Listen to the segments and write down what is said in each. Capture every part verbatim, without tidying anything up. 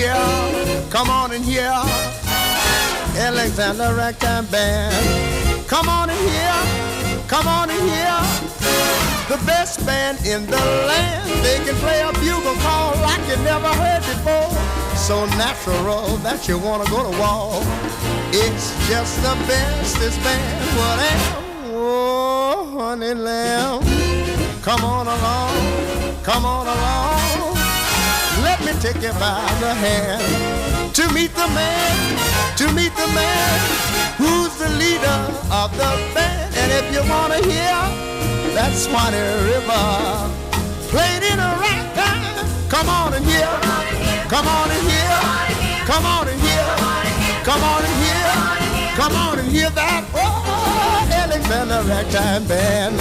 here, come on in here, Alexander Ragtime Band. Come on in here, come on in here, the best band in the land. They can play a bugle call like you never heard before. So natural that you wanna go to war. It's just the bestest band, whatever. Oh, honey lamb, come on along, come on along. Let me take you by the hand to meet the man, to meet the man who's the leader of the band. And if you wanna hear that Swanee River played in a ragtime, come on in here, come on in here, come on in here, come on in here, come on and hear that oh, Alexander Ragtime Band.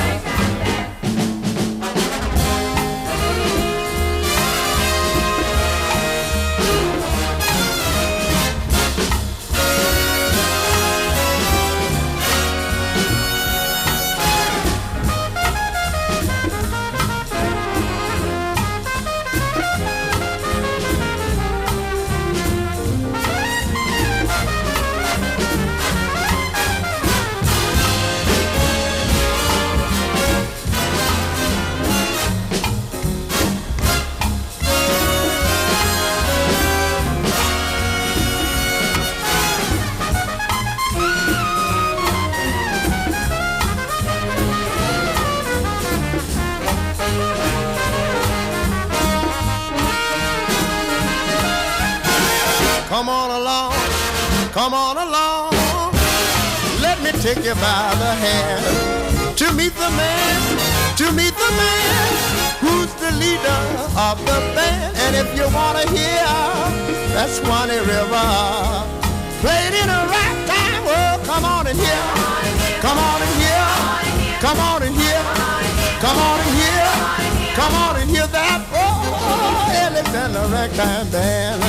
Come on along, come on along. Let me take you by the hand to meet the man, to meet the man who's the leader of the band. And if you wanna hear that Swanee River played in a ragtime, well, come on in here, come on in here, come on in here, come on in here, come on and hear that oh, Alexander Ragtime Band.